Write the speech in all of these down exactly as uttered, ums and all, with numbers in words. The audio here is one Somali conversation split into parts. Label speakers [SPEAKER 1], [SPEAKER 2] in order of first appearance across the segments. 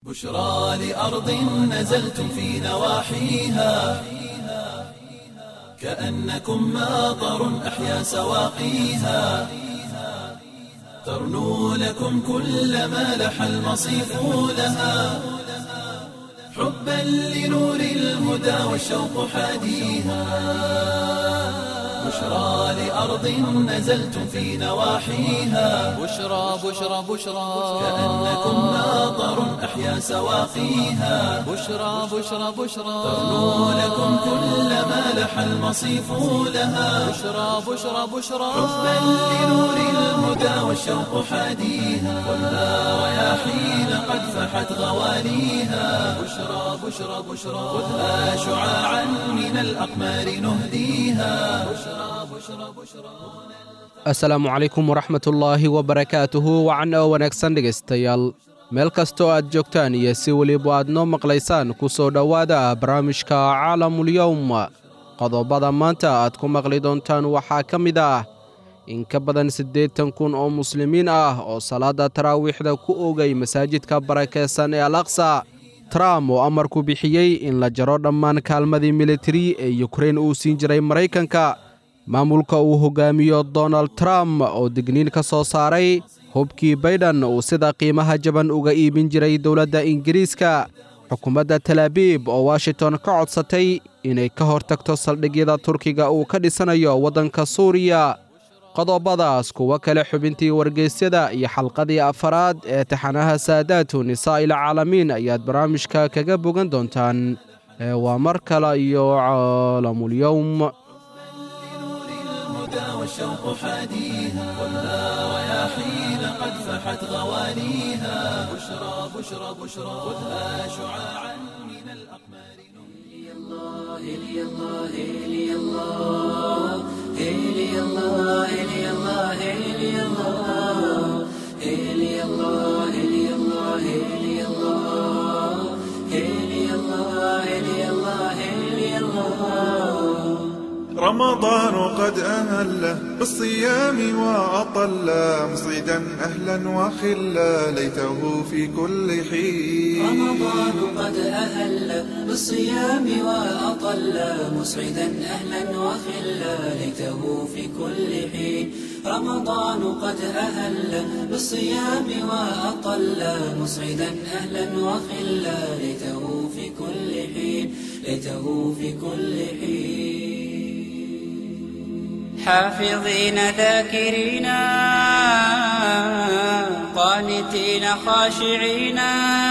[SPEAKER 1] بشرى لأرض نزلتم في نواحيها كأنكم ماطر أحيا سواقيها ترنو لكم كل ما لح المصيف لها حبا لنور الهدى والشوق حاديها بشرى لأرض نزلتم في نواحيها
[SPEAKER 2] بشرى بشرى بشرى
[SPEAKER 1] كأنكم ماطر أحيا سواقيها
[SPEAKER 2] بشرى بشرى بشرى
[SPEAKER 1] ترنو لكم كل ما لح المصيف لها
[SPEAKER 2] بشرى بشرى بشرى
[SPEAKER 1] حبا لنور الهدى والشوق حاديها والنار رياحين قد فحت غواليها بشرى بشرى بشرى خذها شعاعا من الأقمار نهديها بشرى بشرى بشرى
[SPEAKER 3] asalaamu calaykum waraxmatullaahi wabarakaatuhu wacan oo wanaagsan dhegaystayaal meel kastoo aad joogtaan iyo si weliba aad noo maqlaysaan ku soo dhowaada barnaamijka caalamulyowm qodobada maanta aad ku maqli doontaan waxaa ka mid ah in ka badan siddeetan kun oo muslimiin ah oo salaadda taraawiixda ku oogay masaajidka barakaysan ee al-aqsa trump oo amarku bixiyey in la jaro dhammaan kaalmadii militari ee yukrain uu siin jiray maraykanka maamulka uu hoggaamiyo donald trump oo digniin ka soo saaray hubkii baydhan uu sida qiimaha jaban uga iibin jiray dowladda ingiriiska xukuumadda talaabiib oo washington ka codsatay inay ka hor tagto saldhigyada turkiga uu ka dhisanayo waddanka suuriya qodobadaas kuwo kale xubintii wargeysyada iyo xalqadii afaraad ee taxanaha saadaatu nisaa'il caalamiin ayaad barnaamijka kaga bogan doontaan ee waa mar kale iyo caalamulyowm
[SPEAKER 1] والشوق حاديها والنار رياحين قد فحت غواليها بشرى بشرى بشرى خذها شعاعا من الأقمار
[SPEAKER 4] إلي الله إلي الله إلي الله إلي الله إلي الله إلي الله إلي الله إلي الله إلي الله إلي الله إلي الله إلي الله
[SPEAKER 5] رمضان قد أهل بالصيام وأطل مصيدا أهلا وخلا ليته في كل حين
[SPEAKER 4] رمضان قد أهل بالصيام وأطل مسعدا أهلا وخلا ليته في كل حين رمضان قد أهل بالصيام وأطل مسعدا أهلا وخلا ليته في كل حين ليته في كل حين حافظين ذاكرين قانتين خاشعين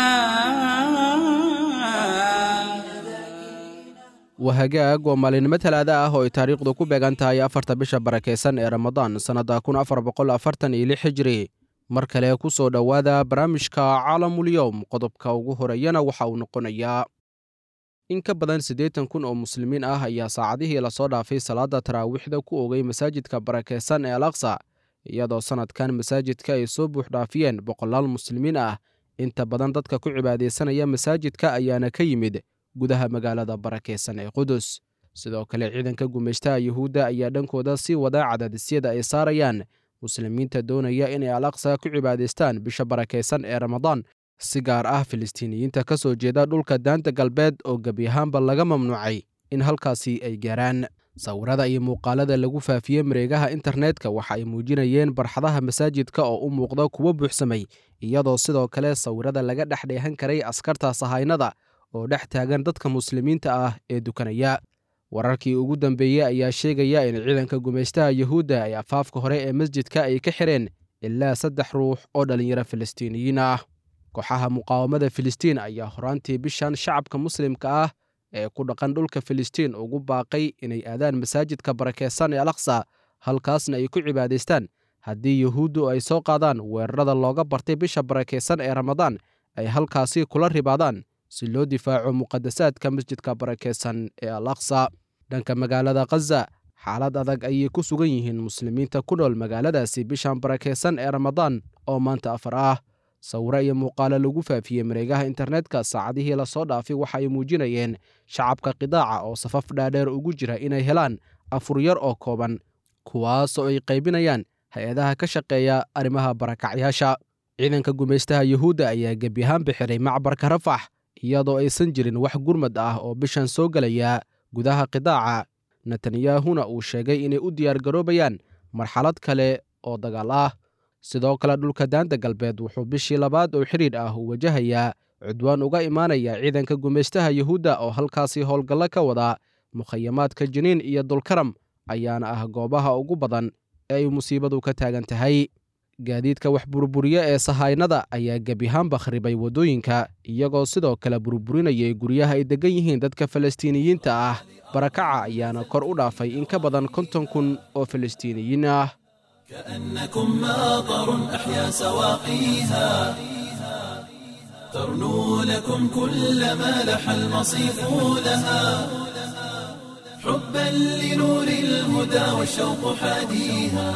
[SPEAKER 3] wahagaag waa maalinimo talaada ah oo ay taariikhdu ku beegan tahay afarta bisha barakaysan ee ramadaan sannadda kun afar boqol afartan iyo lix hijri mar kale ku soo dhowaada barnaamijka caalamulyowm qodobka ugu horeeyana waxa uu noqonayaa in ka badan siddeetan kun oo muslimiin ah ayaa saacadihii lasoo dhaafay salaadda taraawiixda ku oogay masaajidka barakaysan ee al-aqsa iyadoo sannadkan masaajidka ay soo buuxdhaafiyeen boqolaal muslimiin ah inta badan dadka ku cibaadaysanaya masaajidka ayaana ka yimid gudaha magaalada barakaysan ee qudus sidoo kale ciidanka gumaystaha yuhuudda ayaa dhankooda sii wada cadaadisyada ay saarayaan muslimiinta doonaya inay al-aqsa ku cibaadaystaan bisha barakaysan ee ramadaan si gaar ah filistiiniyiinta ka soo jeeda dhulka daanta galbeed oo gebi ahaanba laga mamnuucay in halkaasi ay gaaraan sawirada iyo muuqaalada lagu faafiyey mareegaha internetka waxa ay muujinayeen barxadaha masaajidka oo u muuqda kuwo buuxsamay iyadoo sidoo kale sawirada laga dhex dheehan karay askarta sahaynada oo dhex taagan dadka muslimiinta ah ee dukanaya wararkii ugu dambeeyey ayaa sheegaya in ciidanka gumaystaha yuhuudda ay afaafka hore ee masjidka ay ka xireen ilaa saddex ruux oo dhallinyaro filistiiniyiin ah kooxaha muqaawamada filistiin ayaa horaantii bishan shacabka muslimka ah ee ku dhaqan dhulka filistiin ugu baaqay inay aadaan masaajidka barakaysan ee al-aqsa halkaasna ay ku cibaadaystaan haddii yuhuuddu ay soo qaadaan weerarada looga bartay bisha barakaysan ee ramadaan ay halkaasi kula ribaadaan si loo difaaco muqadasaadka masjidka barakaysan ee al-aqsa dhanka magaalada khaza xaalad adag ayay ku sugan yihiin muslimiinta ku nool magaaladaasi bishan barakaysan ee ramadaan oo maanta afar ah sawiro iyo muuqaalo lagu faafiyey mareegaha internetka saacadihii lasoo dhaafay waxa ay muujinayeen shacabka qidaaca oo safaf dhaadheer ugu jira inay helaan afur yar oo kooban kuwaas oo ay qaybinayaan hay-adaha ka shaqeeya arrimaha barakacyaasha ciidanka gumaystaha yuhuudda ayaa gebi ahaan bixiray macbarka rafax iyadoo aysan jirin wax gurmad ah oo bishan soo gelaya gudaha qidaaca netanyahuna uu sheegay inay u diyaargaroobayaan marxalad kale oo dagaal ah. sidoo kale dhulka daanta galbeed wuxuu bishii labaad oo xidhiidh ah u wajahayaa cudwaan uga imaanaya ciidanka gumaystaha yuhuudda oo halkaasi howlgallo ka wada. mukhayamaadka jiniin iyo dulkaram ayaana ah goobaha ugu badan ee ay musiibadu ka taagan tahay. gaadiidka wax burburiye ee sahaynada ayaa gebihaanba kharibay waddooyinka iyagoo sidoo kale burburinayay guryaha ay deggan yihiin dadka falastiiniyiinta ah. barakaca ayaana kor u dhaafay in ka badan konton kun oo falastiiniyiin ah.
[SPEAKER 1] كأنكم ماطر أحيا سواقيها ترنو لكم كل ما لح المصيف لها حبا لنور الهدى والشوق حاديها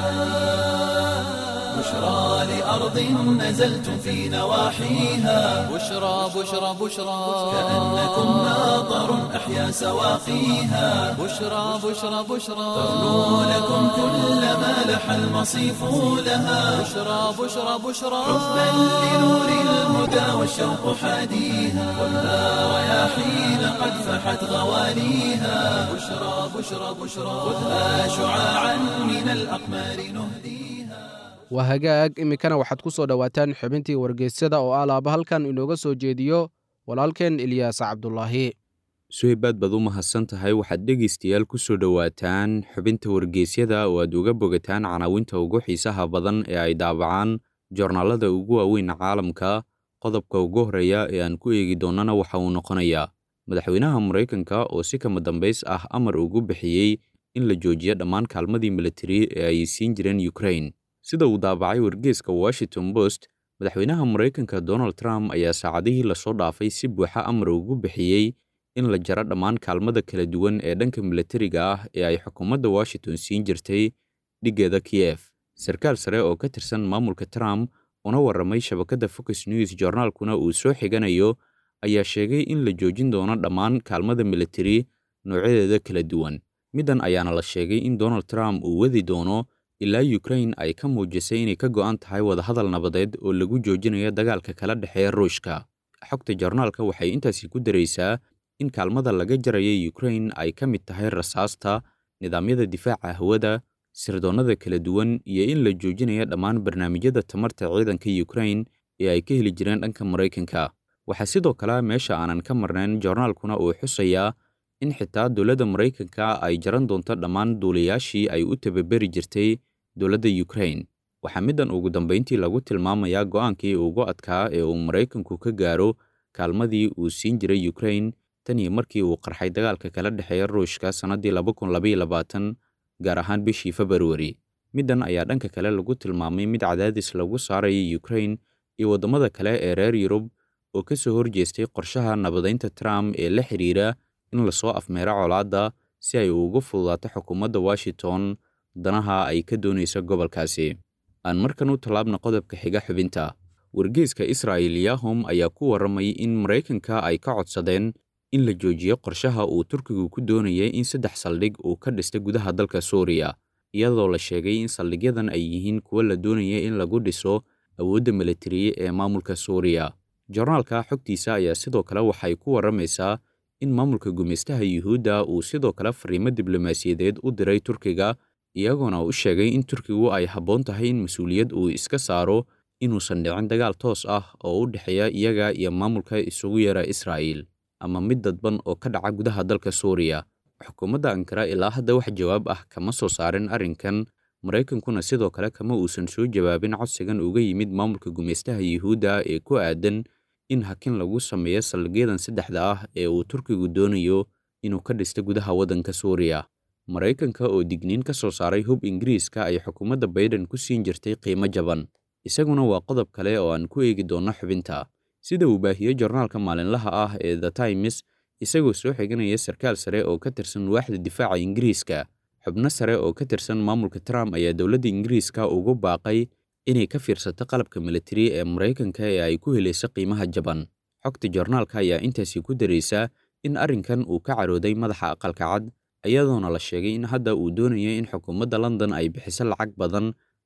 [SPEAKER 1] بشرى لأرض نزلتم في نواحيها
[SPEAKER 2] بشرى بشرى بشرى
[SPEAKER 1] كأنكم ماطر أحيا سواقيها
[SPEAKER 2] بشرى بشرى بشرى
[SPEAKER 1] ترنو لكم كل ما لح المصيف لها
[SPEAKER 2] بشرى بشرى بشرى
[SPEAKER 1] حبا لنور الهدى والشوق حاديها والها رياحين قد فحت غواليها بشرى بشرى بشرى خذها شعاعا من الأقمار نهديها.
[SPEAKER 3] waa hagaag iminkana waxaad ku soo dhowaataan xubintii wargeysyada oo alaaba halkan inooga soo jeediyo walaalkeen ilyaas cabdulaahi.
[SPEAKER 6] suhaybaad baad u mahadsan tahay. waxaad dhegaystayaal ku soo dhowaataan xubinta wargeysyada oo aad uga bogataan canaawinta ugu xiisaha badan ee ay daabacaan joornaalada ugu waaweyn caalamka. qodobka ugu horreeya ee aan ku eegi doonnana waxa uu noqonayaa madaxweynaha maraykanka oo si kama dambays ah amar ugu bixiyey in la joojiyo dhammaan kaalmadii militari ee ay siin jireen Ukraine. sida uu daabacay wargeyska Washington Post, madaxweynaha maraykanka Donald Trump ayaa saacadihii lasoo dhaafay si buuxa amar ugu bixiyey in la jaro dhammaan kaalmada kala duwan ee dhanka militariga ah ee ay xukuumadda Washington siin jirtay dhigeeda Kiev. sarkaal sare oo ka tirsan maamulka Trump una warramay shabakadda Fox News joornaalkuna uu soo xiganayo ayaa sheegay in la joojin doono dhammaan kaalmada militari noocyadeeda kala duwan. middan ayaana la sheegay in Donald Trump uu wadi doono ilaa Ukraine ay ka muujisay inay ka go'an tahay wadahadal nabadeed oo lagu joojinayo dagaalka kala dhexeeya Ruushka. xogta joornaalka waxay intaasi ku daraysaa in kaalmada laga jarayo Ukraine ay ka mid tahay rasaasta, nidaamyada difaaca hawada, sirdoonnada kala duwan iyo in la joojinayo dhammaan barnaamijyada tamarta ciidanka Ukraine ee ay ka heli jireen dhanka Maraykanka. waxaa sidoo kale meesha aanan ka marnayn joornaalkuna uu xusayaa in xitaa dowladda Maraykanka ay jaran doonto dhammaan duuliyaashii ay u tababari jirtay dowladda Ukraine. waxaa middan ugu dambeyntii lagu tilmaamayaa go'aankii ugu adkaa ee uu Maraykanku ka gaaro kaalmadii uu siin jiray Ukraine tan iyo markii uu qarxay dagaalka kala dhexeeya Ruushka sanadii laba kun laba iyo labaatan gaar ahaan bishii February. middan ayaa dhanka kale lagu tilmaamay mid cadaadis lagu saarayo Ukraine iyo waddamada kale ee reer Yurub oo ka soo horjeestay qorshaha nabadeynta Trump ee la xiriira in la soo afmeero colaadda si ay ugu fududaato xukuumadda Washington danaha ay ka doonayso gobolkaasi. aan markan u tallaabna qodobka xiga xubinta. wargeyska Israel Yahom ayaa ku warramay in Maraykanka ay ka codsadeen in la joojiyo qorshaha uu Turkigu ku doonayay in saddex saldhig uu ka dhistay gudaha dalka Suuriya, iyadoo la sheegay in saldhigyadan ay yihiin kuwo la doonaya in lagu dhiso awoodda militari ee maamulka Suuriya. joornaalka xogtiisa ayaa sidoo kale waxay ku warramaysaa in maamulka gumeystaha Yuhuudda uu sidoo kale fariimo diblomaasiyadeed u diray Turkiga, iyagoona u sheegay in Turkigu ay habboon tahay in mas'uuliyad uu iska saaro inuusan dhicin dagaal toos ah oo u dhexeeya iyaga iyo maamulka isugu yeera Israa'iil ama mid dadban oo ka dhaca gudaha dalka Suuriya. xukuumadda Ankara ilaa hadda wax jawaab ah kama soo saarin arrinkan. Maraykankuna sidoo kale kama uusan soo jawaabin codsigan uga yimid maamulka gumeystaha Yuhuudda ee ku aadan in hakin lagu sameeyo saldhigyadan saddexda ah ee uu Turkigu doonayo inuu ka dhisto gudaha waddanka Suuriya. Maraykanka oo digniin ka soo saaray hub Ingiriiska ay xukuumadda Biden ku siin jirtay qiimo jaban, isaguna waa qodob kale oo aan ku eegi doono xubinta. sida uu baahiyey joornaalka maalinlaha ah ee The Times, isagoo soo xiganaya sarkaal sare oo ka tirsan waaxda difaaca Ingiriiska, xubno sare oo ka tirsan maamulka Trump ayaa dowladda Ingiriiska ugu baaqay inay ka fiirsato qalabka militari ee Maraykanka ee ay ku helayso qiimaha jaban. xogta joornaalka ayaa intaasi ku daraysa in arrinkan uu ka carooday madaxa aqalka cad, iyadoona la sheegay in hadda uu doonayo in xukuumadda London ay bixiso lacag badan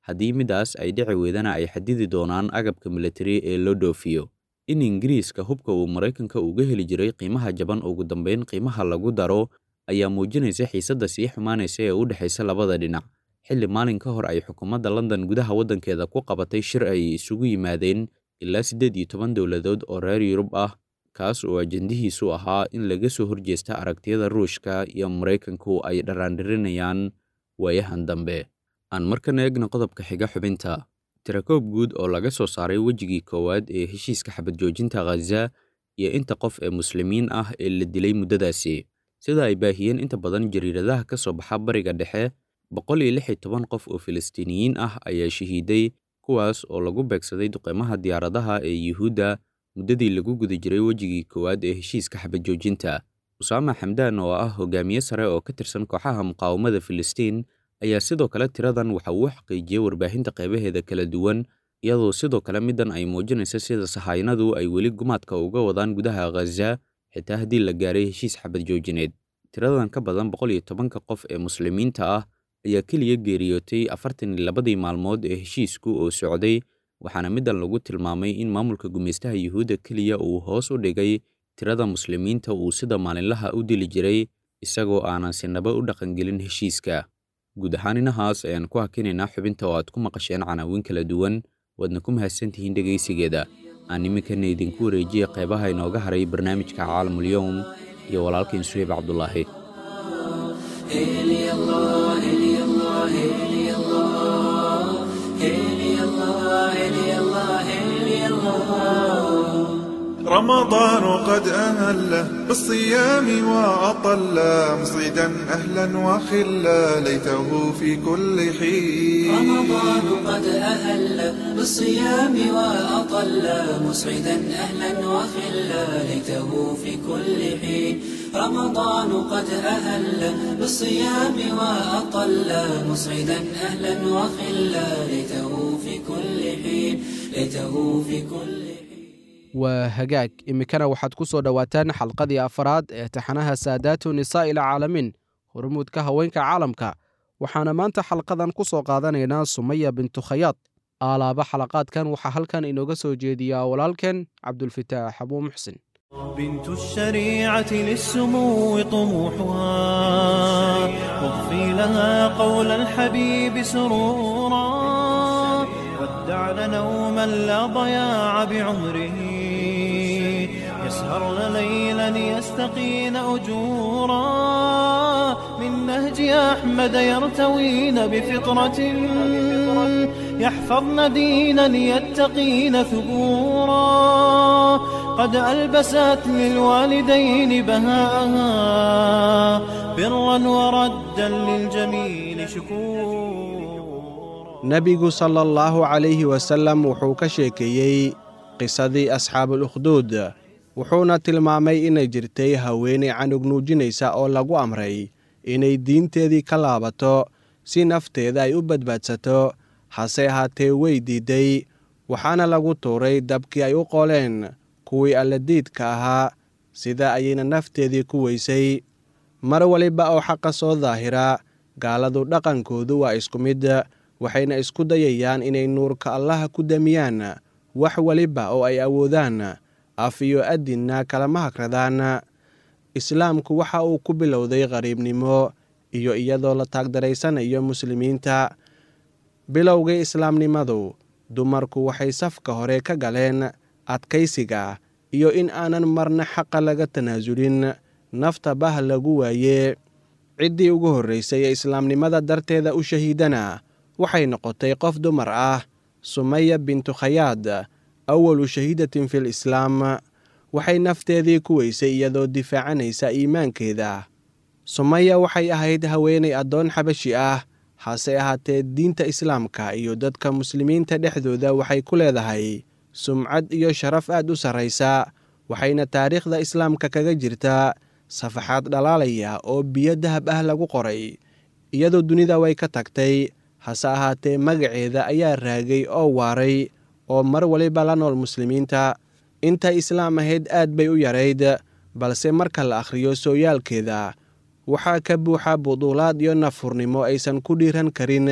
[SPEAKER 6] haddii midaas ay dhici weydana ay xadidi doonaan agabka militari ee loo dhoofiyo. In Ingiriiska hubka uu Maraykanka uga heli jiray qiimaha jaban ugu dambeyn qiimaha lagu daro ayaa muujinaysa xiisadda sii xumaanaysa ee u dhexaysa labada dhinac, xilli maalin ka hor ay xukuumadda London gudaha waddankeeda ku qabatay shir ay isugu yimaadeen ilaa siddeed iyo toban dowladood oo reer Yurub ah, kaas oo ajendihiisu ahaa in laga soo horjeesta aragtiyada Ruushka iyo Maraykanku ay dharaandhirinayaan waayahan dambe. Aan markan eegna qodobka xiga xubinta. Tirakoob guud oo laga soo saaray wejigii koowaad ee heshiiska xabad joojinta Ghaza iyo inta qof ee muslimiin ah ee la dilay muddadaasi. Sida ay baahiyeen inta badan jariiradaha ka soo baxa Bariga Dhexe, boqol iyo lix iyo toban qof oo Filistiiniyiin ah ayaa shahiiday, kuwaas oo lagu beegsaday duqeymaha diyaaradaha ee Yuhuudda muddadii lagu guda jiray wejigii koowaad ee heshiiska xabad joojinta. Usaama Xamdaan oo ah hogaamiye sare oo ka tirsan kooxaha muqaawamada Filistiin ayaa sidoo kale tiradan waxa uu xaqiijiyay warbaahinta qaybaheeda kala duwan, iyadoo sidoo kale midan ay muujinaysa sida sahaynadu ay weli gumaadka uga wadaan gudaha Ghaza xitaa haddii la gaaray heshiis xabad joojineed. Tiradan ka badan boqol iyo tobanka qof ee muslimiinta ah ayaa keliya geeriyootay afartan iyo labadii maalmood ee heshiisku oo socday, waxaana midan lagu tilmaamay in maamulka gumeystaha Yuhuudda keliya uu hoos u dhigay tirada muslimiinta uu sida maalinlaha u dili jiray, isagoo aanan sinaba u dhaqangelin heshiiska. Guud ahaan inahaas ayaan ku hakinaynaa xubinta oo aad ku maqasheen canaawin kala duwan, waadna ku mahadsantihiin dhegaysigeeda. Aan iminkana idinku wareejiyey qaybaha inooga haray barnaamijka Caalamul-Yawm iyo walaalkiin Suhayb Cabdulaahi.
[SPEAKER 5] رمضان قد أهله بالصيام وأطل مصيدا أهلا وخلا ليته في كل حين.
[SPEAKER 4] رمضان قد أهل بالصيام وأطل مسعدا أهلا وخلا ليته في كل حين. رمضان قد أهل بالصيام وأطل مسعدا أهلا وخلا ليته في كل حين ليته في كل حين.
[SPEAKER 3] waa hagaag iminkana waxaad ku soo dhowaataan xalqadii afaraad ee taxanaha saadaatu nisaa'i ilcaalamiin hormuudka haweenka caalamka, waxaana maanta xalqadan ku soo qaadanaynaa Sumaya bintu Khayaad. Aalaaba xalaqaadkan waxaa halkan inooga soo jeediyaa walaalkeen Cabdulfataax Abuu Muxsin.
[SPEAKER 7] بنت الشريعة للسمو طموحها واضفي لها قول الحبيب سرورا ودعن نوما لا ضياع بعمره يسهرن ليلا يستقين أجورا من نهج أحمد يرتوين بفطرة يحفظن دينا يتقين ثبورا قد ألبست للوالدين بهاءها برا وردا للجميل شكورا.
[SPEAKER 3] nebigu sala allahu calayhi wasallam wuxuu ka sheekeeyey qisadii asxaabul ukhduud, wuxuuna tilmaamay inay jirtay haweeney canug nuujinaysa oo lagu amray inay diinteedii ka laabato si nafteeda ay u badbaadsato, hase ahaatee way diidday, waxaana lagu tuuray dabkii ay u qoleen kuwii alladiidka ahaa, sida ayayna nafteedii ku weysay. mar waliba oo xaqa soo daahira, gaaladu dhaqankoodu waa isku mid, waxayna isku dayayaan inay nuurka allaha ku damiyaan wax waliba oo ay awoodaan, af iyo adinna kalama hagradaan. islaamku waxa uu ku bilowday qariibnimo iyo iyadoo la taagdaraysanayo muslimiinta. bilowgii islaamnimadu, dumarku waxay safka hore ka galeen adkaysiga iyo in aanan marna xaqa laga tanaasulin, nafta bah lagu waaye. ciddii ugu horraysay ee islaamnimada darteeda u shahiidana waxay noqotay qof dumar ah, Sumaya bintu Khayaad, awalu shahiidatin fil islaam. waxay nafteedii ku weysay iyadoo difaacanaysa iimaankeeda. Sumaya waxay ahayd haweenay addoon xabashi ah, hase ahaatee diinta islaamka iyo dadka muslimiinta dhexdooda waxay ku leedahay sumcad iyo sharaf aad u sarraysa, waxayna taariikhda islaamka kaga jirtaa safaxaad dhalaalaya oo biyo dahab ah lagu qoray. iyadoo dunida way ka tagtay, hase ahaatee magaceeda ayaa raagay oo waaray oo mar waliba la nool muslimiinta. intay islaam ahayd aad bay u yarayd, balse marka la akhriyo sooyaalkeeda waxaa ka buuxa buduulaad iyo nafurnimo aysan ku dhiiran karin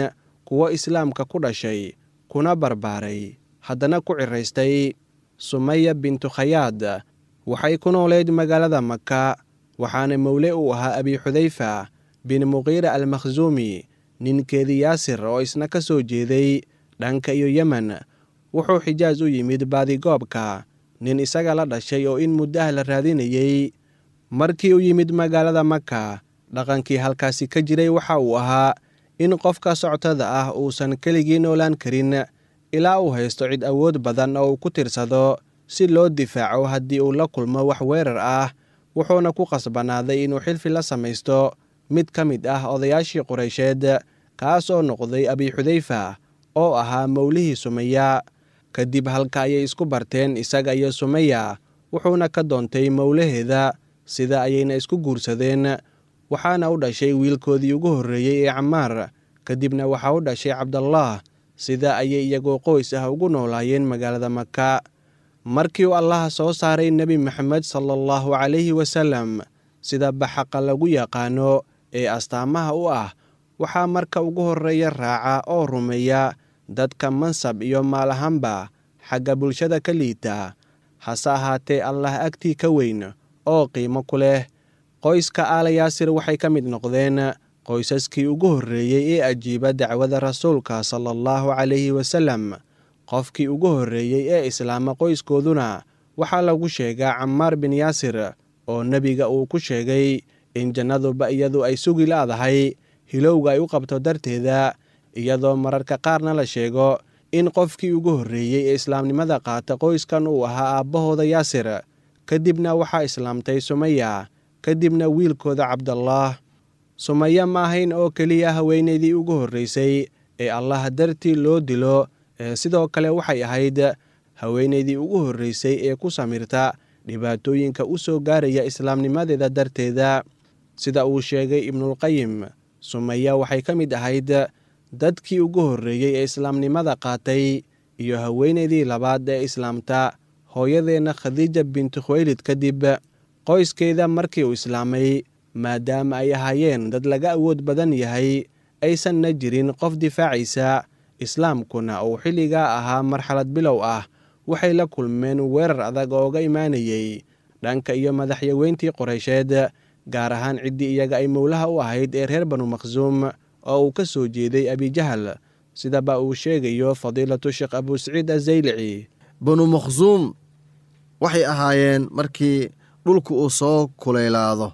[SPEAKER 3] kuwo islaamka ku dhashay kuna barbaaray haddana ku ciraystay. Sumaya bintu Khayaad waxay ku nooleyd magaalada Maka, waxaana mawle u ahaa Abi Xudayfa bin Muqiira al-Makhzuumi. ninkeedii Yaasir oo isna ka soo jeeday dhanka iyo Yemen wuxuu Xijaaz u yimid baadigoobka nin isaga la dhashay oo in muddaha la raadinayey. Markii uu yimid magaalada Maka, dhaqankii halkaasi ka jiray waxa uu ahaa in qofka socotada ah uusan keligii noolaan karin ilaa uu haysto cid awood badan oo uu ku tirsado si loo difaaco haddii uu la kulmo wax weerar ah. Wuxuuna ku qasbanaaday inuu xilfi la samaysto mid ka mid ah odayaashii Quraysheed, kaas oo noqday Abi Xudayfa oo ahaa mawlihii Sumaya. Kadib halka ayay isku barteen isaga iyo Sumaya, wuxuuna ka doontay mawlaheeda, sida ayayna isku guursadeen. Waxaana u dhashay wiilkoodii ugu horreeyey ee Camaar, kadibna waxaa u dhashay Cabdallah. sida ayay iyagoo qoys ah ugu noolaayeen magaalada Maka. Markii uu Allah soo saaray Nebi Maxamed sallallahu calayhi wasallam, sida baxaqa lagu yaqaano ee astaamaha u ah, waxaa marka ugu horreeya raaca oo rumeeya dadka mansab iyo maal ahaanba xagga bulshada ka liita, hase ahaatee Allah agtii ka weyn oo qiimo ku leh. Qoyska Aala Yaasir waxay ka mid noqdeen qoysaskii ugu horreeyey ee ajiiba dacwada rasuulka sallallahu calayhi wasallam. Qofkii ugu horreeyey ee islaama qoyskooduna waxaa lagu sheegaa Camaar bin Yaasir, oo nebiga uu ku sheegay in jannaduba iyadu ay sugi laadahay hilowga ay u qabto darteeda, iyadoo mararka qaarna la sheego in qofkii ugu horreeyey ee islaamnimada qaata qoyskan uu ahaa aabbahooda Yaasir. Kadibna waxaa islaamtay Sumaya, kadibna wiilkooda Cabdallah. Sumaya ma ahayn oo keliya haweenaydii ugu horreysay ee Allah dartii loo dilo, ee sidoo kale waxay ahayd haweenaydii ugu horreysay ee ku samirta dhibaatooyinka u soo gaaraya islaamnimadeeda darteeda. Sida uu sheegay Ibnulqayim, Sumaya waxay ka mid ahayd dadkii ugu horreeyey ee islaamnimada qaatay iyo haweenaydii labaad ee islaamta hooyadeenna Khadiija bintu Khuwaylid kadib. Qoyskeeda markii uu islaamay, maadaama ay ahaayeen dad laga awood badan yahay, aysanna jirin qof difaacaysa, islaamkuna uu xilligaa ahaa marxalad bilow ah, waxay la kulmeen weerar adag oo ga imaanayey dhanka iyo madaxyaweyntii Quraysheed, gaar ahaan ciddii iyaga ay mowlaha u ahayd ee reer Banu Makhsuum oo uu ka soo jeeday Abijahal, sidaba uu sheegayo fadiilatu Sheekh Abu Saciid Azaylici.
[SPEAKER 8] Banu Makhsuum waxay ahaayeen markii dhulku uu soo kulaylaado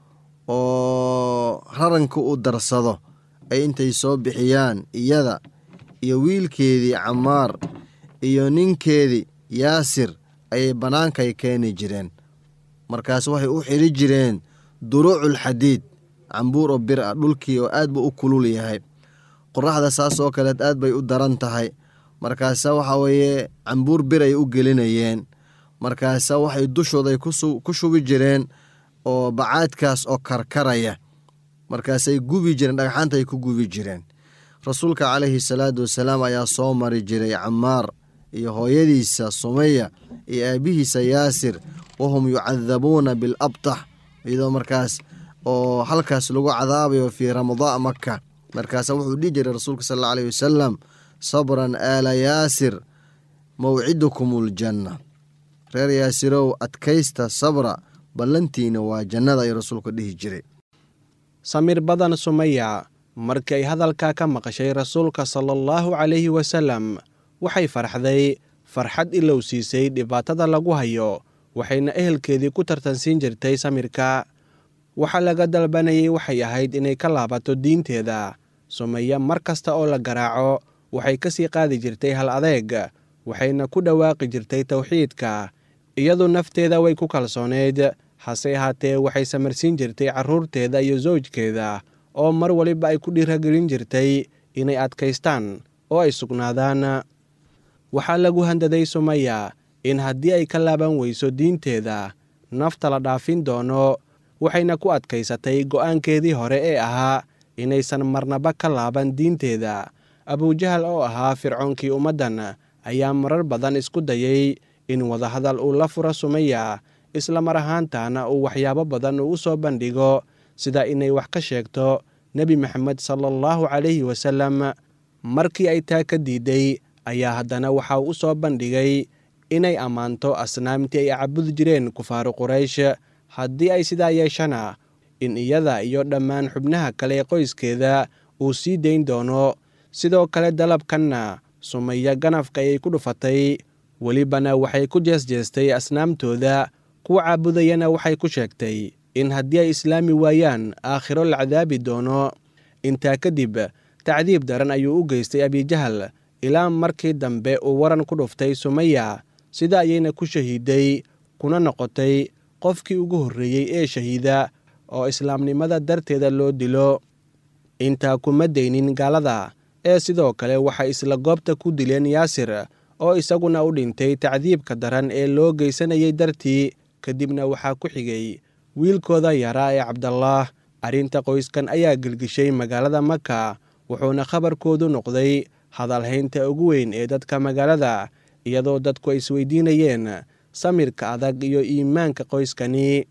[SPEAKER 8] oo raranka uu darsado ay intay soo bixiyaan iyada iyo wiilkeedii Camaar iyo ninkeedii Yaasir ayay bannaankay keeni jireen. Markaas waxay u xidhi jireen duruucul xadiid, cambuur oo bir ah, dhulkii oo aad buu u kulul yahay, qorraxda saas oo kaleed aad bay u daran tahay. markaasa waxa weeye cambuur bir ay u gelinayeen, markaasa waxay dushooda ku shubi jireen oo bacaadkaas oo karkaraya, markaasay gubi jireen, dhagxaanta ay ku gubi jireen. rasuulka calayhi salaatu wasalaam ayaa soo mari jiray Camaar iyo hooyadiisa Sumaya iyo aabihiisa Yaasir, wahum yucadabuuna bilabtax, iyadoo markaas oo halkaas lagu cadaabayo fii ramadaan Maka. markaasa wuxuu dhihi jiray rasuulka sal alla alayhi wasalam, sabran aala Yaasir mawcidukumul janna, reer Yaasirow adkaysta, sabra, ballantiina waa jannada, ay rasuulka dhihi jiray.
[SPEAKER 3] samir badan Sumaya markii ay hadalka ka maqashay rasuulka sallallahu calayhi wasallam, waxay farxday farxad ilow siisay dhibaatada lagu hayo, waxayna ehelkeedii ku tartansiin jirtay samirka. waxa laga dalbanayay waxay ahayd inay ka laabato diinteeda. Sumaya mar kasta oo la garaaco waxay ka sii qaadi jirtay hal adeeg, waxayna ku dhawaaqi jirtay tawxiidka. iyadu nafteeda way ku kalsooneyd, hase ahaatee waxay samarsiin jirtay carruurteeda iyo zawjkeeda, oo mar waliba ay ku dhiiragelin jirtay inay adkaystaan oo ay sugnaadaan. waxaa lagu handaday Sumaya in haddii ay ka laaban weyso diinteeda, nafta la dhaafin doono, waxayna ku adkaysatay go'aankeedii hore ee ahaa inaysan marnaba ka laaban diinteeda. Abujahal oo ahaa fircoonkii ummaddan ayaa marar badan isku dayay in wadahadal uu la furo Sumaya, isla mar ahaantaana uu waxyaabo badan uu u soo bandhigo, sida inay wax ka sheegto Nebi Maxamed sallallahu calayhi wasallam. markii ay taa ka diiday ayaa haddana waxaa u soo bandhigay inay ammaanto asnaamtii ay caabudi jireen kufaaru quraysh, haddii ay sidaa yeeshana in iyada iyo dhammaan xubnaha kale ee qoyskeeda uu sii dayn doono. sidoo kale dalabkanna Sumaya ganafka ayay ku dhufatay, welibana waxay ku jeesjeestay asnaamtooda, kuwa caabudayana waxay ku sheegtay in haddii ay islaami waayaan aakhiro la cadaabi doono. intaa kadib tacdiib daran ayuu u geystay Abijahal ilaa markii dambe uu waran ku dhuftay Sumaya, sida ayayna ku shahiiday kuna noqotay qofkii ugu horreeyey ee shahiida oo islaamnimada darteeda loo dilo. intaa kuma daynin gaalada ee sidoo kale waxay isla goobta ku dileen Yaasir oo isaguna u dhintay tacdiibka daran ee loo geysanayay dartii. kadibna waxaa ku xigay wiilkooda yaraa ee Cabdallah. arrinta qoyskan ayaa gelgishay magaalada Maka, wuxuuna khabarkoodu noqday hadalhaynta ugu weyn ee dadka magaalada, iyadoo dadku ay isweydiinayeen samirka adag iyo iimaanka qoyskani.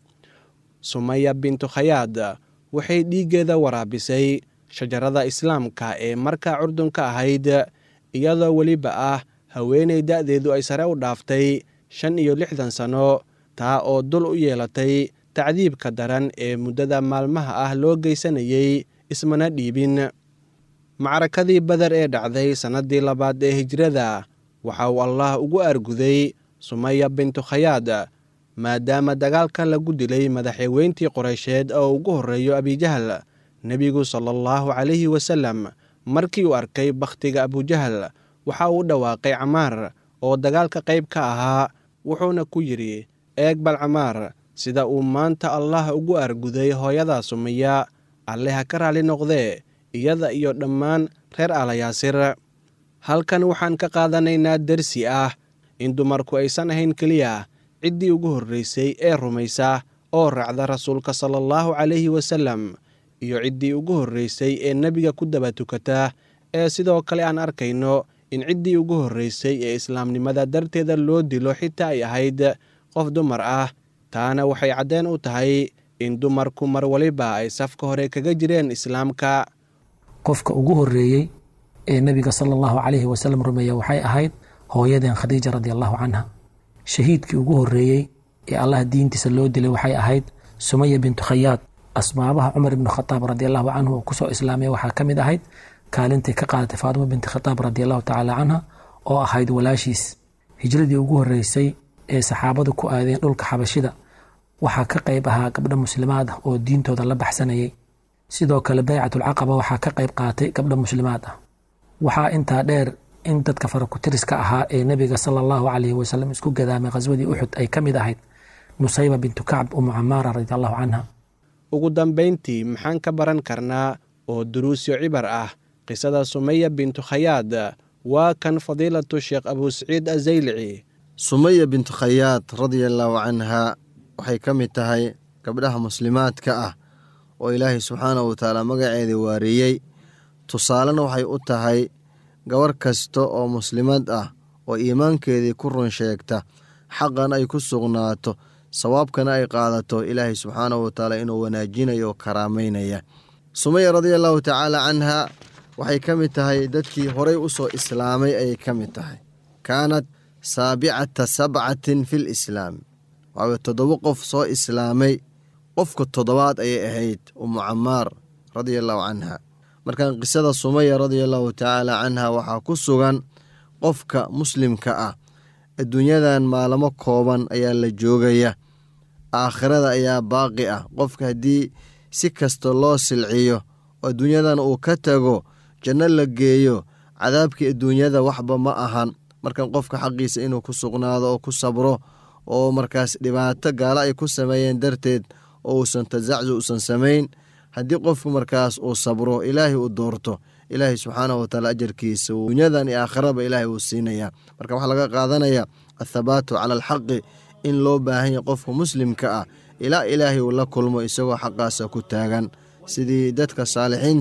[SPEAKER 3] Sumaya bintu Khayaad waxay dhiiggeeda waraabisay shajarada islaamka ee markaa curdunka ahayd, iyadoo weliba ah haweenay da'deedu ay sare u dhaaftay shan iyo lixdan sano, taa oo dul u yeelatay tacdiibka daran ee muddada maalmaha ah loo geysanayay, ismana dhiibin. macrakadii Badar ee dhacday sannaddii labaad ee hijrada waxa uu Allah ugu arguday Sumaya bintu Khayaad, maadaama dagaalka lagu dilay madaxweyntii Quraysheed oo ugu horreeyo Abijahal. nebigu sallallahu calayhi wasallam markii uu arkay bakhtiga Abujahal waxa uu dhawaaqay Camaar oo dagaalka qayb ka ahaa, wuxuuna ku yidhi, eeg bal Camaar sida uu maanta Allah ugu arguday hooyada Sumaya, alle ha ka raali noqdee iyada iyo dhammaan reer Aala Yaasir. halkan waxaan ka qaadanaynaa dersi ah in dumarku aysan ahayn keliya ciddii ugu horreysay ee rumaysa oo raacda rasuulka sallallahu calayhi wasallam iyo ciddii ugu horreysay ee nebiga ku daba tukata, ee sidoo kale aan arkayno in ciddii ugu horreysay ee islaamnimada darteeda loo dilo xitaa ay ahayd qof dumar ah. taana waxay caddeen u tahay in dumarku mar waliba ay safka hore kaga jireen islaamka.
[SPEAKER 9] qofka ugu horreeyey ee nebiga sala allahu calayhi wasallam rumeeya waxay ahayd hooyadeen Khadiija radiallahu canha. shahiidkii ugu horreeyey ee allah diintiisa loo dilay waxay ahayd Sumaya bintu Khayaad. asbaabaha Cumar ibnu Khataab radiallahu canhu oo kusoo islaamay waxaa ka mid ahayd kaalintii ka qaadatay Faadima binti Khataab radiallahu tacaala canha oo ahayd walaashiis. hijradii ugu horreysay ee saxaabadu ku aadeen dhulka xabashida waxaa ka qayb ahaa gabdho muslimaad ah oo diintooda la baxsanayay. sidoo kale baycatul caqaba waxaa ka qayb qaatay gabdho muslimaad ah. waxaa intaa dheer in dadka farakutiriska ahaa ee nebiga sala allahu calayhi wasallam isku gadaamay khaswadii Uxud ay ka mid ahayd Nusayba bintu Kacb umu Camaara radiallahu canha.
[SPEAKER 3] ugu dambayntii maxaan ka baran karnaa oo duruusyo cibar ah qisada Sumaya bintu Khayaad? waa kan fadiilatu sheekh Abu Saciid Azaylici.
[SPEAKER 8] Sumaya bintu Khayaad radiallahu canha waxay ka mid tahay gabdhaha muslimaadka ah oo ilaahay subxaanahu watacaala magaceeda waariyey. tusaalena waxay u tahay gabar kasta oo muslimad ah oo iimaankeedii ku run sheegta, xaqan ay ku sugnaato, sawaabkana ay qaadato, ilaahay subxaanahu watacaala inuu wanaajinayo oo karaamaynaya. Sumaya radiallahu tacaala canha waxay ka mid tahay dadkii horay u soo islaamay ayay ka mid tahay. kaanad saabicata sabcatin fi lislaam, waxaa toddoba qof soo islaamay, qofka toddobaad ayay ahayd umu Camaar radiallahu canha. markaan qisada Sumaya radiallahu tacaala canha waxaa ku sugan qofka muslimka ah adduunyadan maalamo kooban ayaa la joogaya, aakhirada ayaa baaqi ah. qofka haddii si kasta loo silciyo oo adduunyadan uu ka tago janno la geeyo, cadaabkii adduunyada waxba ma ahan. markan qofka xaqiisa inuu ku sugnaado oo ku sabro, oo markaas dhibaato gaalo ay ku sameeyeen darteed oo uusan tazaczu uusan samayn, haddii qofku markaas uu sabro ilaahay uu doorto, ilaahay subxaanahu watacaala ajarkiisa dunyadan iyo aakhiraba ilaahay uu siinaya. marka waxaa laga qaadanaya athabaatu cala alxaqi, in loo baahan yahay qofka muslimka ah ilaa ilaahay uu la kulmo isagoo xaqaasa ku taagan, sidii dadka saalixiinta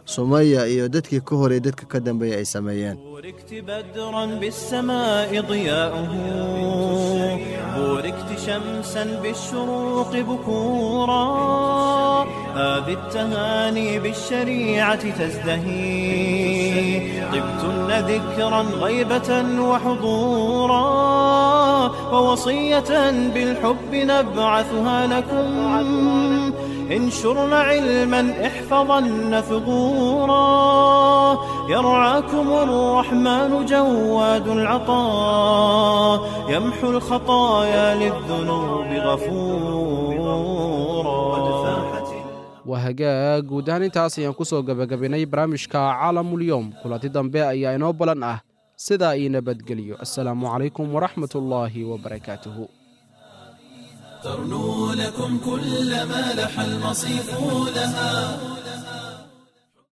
[SPEAKER 8] sumaya iyo dadkii ka horey dadka ka dambeeya ay sameeyeen.
[SPEAKER 7] بوركت بدرا بالسماء ضياؤه بوركت شمسا بالشروق بكورا هذه التهاني بالشريعة تزدهي طبتن ذكرا غيبة وحضورا ووصية بالحب نبعثها لكم انشرن علما احفظن ثغورا يرعاكم الرحمن جواد العطاء يمحو الخطايا للذنوب غفورا.
[SPEAKER 3] waa hagaag guud ahaan intaas ayaan ku soo gabagabaynay barnaamijka caalamulyoom kulanti dambe ayaa inoo balan ah sidaa ii nabadgeliyo. assalaamu calaykum waraxmat ullaahi wabarakaatuhu.
[SPEAKER 1] ترنو لكم كل ما لح المصيف لها